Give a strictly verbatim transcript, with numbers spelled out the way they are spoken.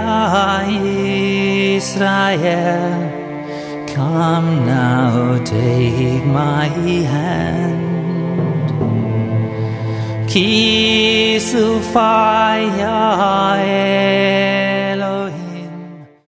Israel, come now, take my hand. Ki sufaya Elohim.